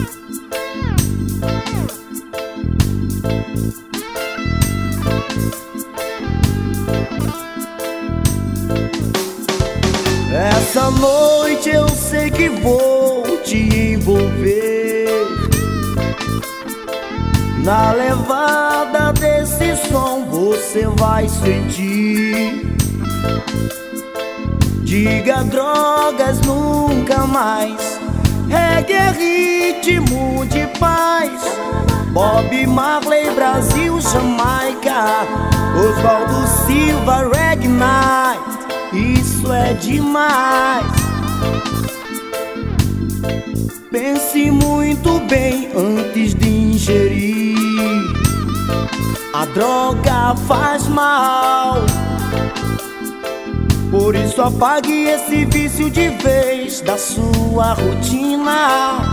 Essa noite eu sei que vou te envolver na levada desse som, você vai sentir. Diga drogas nunca mais, reggae é ritmo de paz. Bob Marley, Brasil, Jamaica, Oswaldo Silva, Reggae Night. Isso é demais. Pense muito bem antes de ingerir. A droga faz mal, por isso apague esse vício de vez da sua rotina.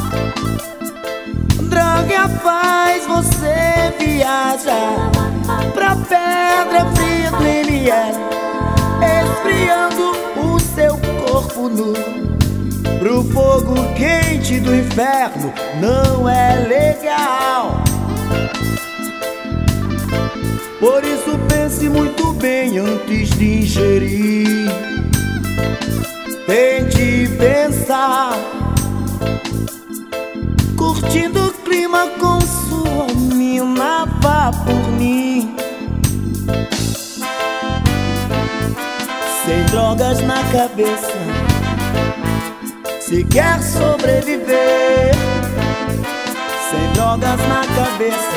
Droga faz você viajar pra pedra fria do ML, esfriando o seu corpo nu pro fogo quente do inferno. Não é legal. Por isso pense muito bem antes de ingerir. Tente pensar, curtindo o clima com sua mina, vá por mim. Sem drogas na cabeça, se quer sobreviver. Sem drogas na cabeça,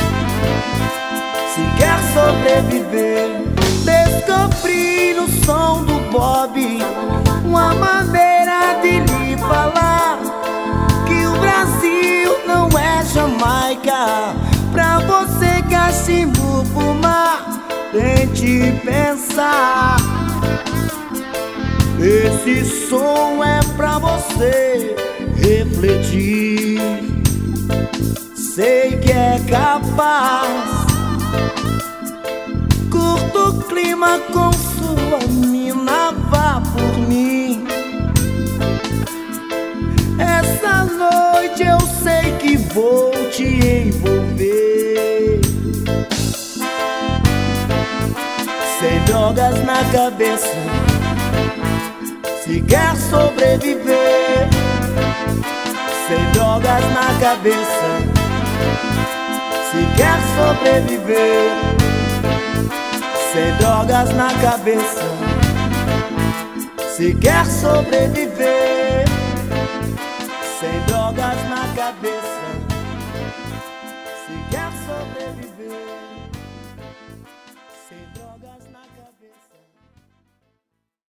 se quer sobreviver. Descobri no som do Bob uma maneira de lhe falar que o Brasil não é Jamaica pra você cachimbo fumar. Tente pensar, esse som é pra você refletir. Sei que é capaz. Curto o clima com sua mina, vá por mim. Essa noite eu sei que vou te envolver. Sem drogas na cabeça, se quer sobreviver. Sem drogas na cabeça, se quer sobreviver. Sem drogas na cabeça, se quer sobreviver. Sem drogas na cabeça, se quer sobreviver.